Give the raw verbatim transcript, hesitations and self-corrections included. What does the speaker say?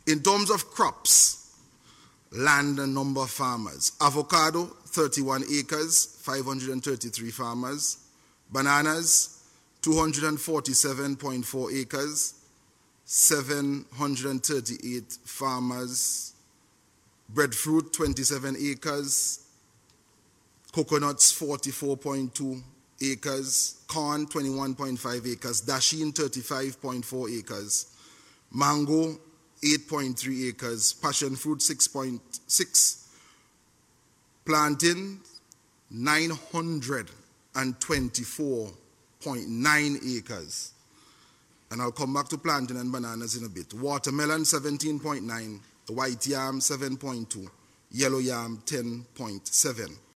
In terms of crops, land and number of farmers. Avocado, thirty-one acres, five hundred thirty-three farmers. Bananas, two hundred forty-seven point four acres, seven hundred thirty-eight farmers. Breadfruit, twenty-seven acres. Coconuts, forty-four point two acres. Corn, twenty-one point five acres. Dasheen, thirty-five point four acres. Mango, eight point three acres. Passion fruit, six point six. Plantain, nine hundred twenty-four point nine acres. And I'll come back to plantain and bananas in a bit. Watermelon, seventeen point nine. White yam, seven point two. Yellow yam, ten point seven.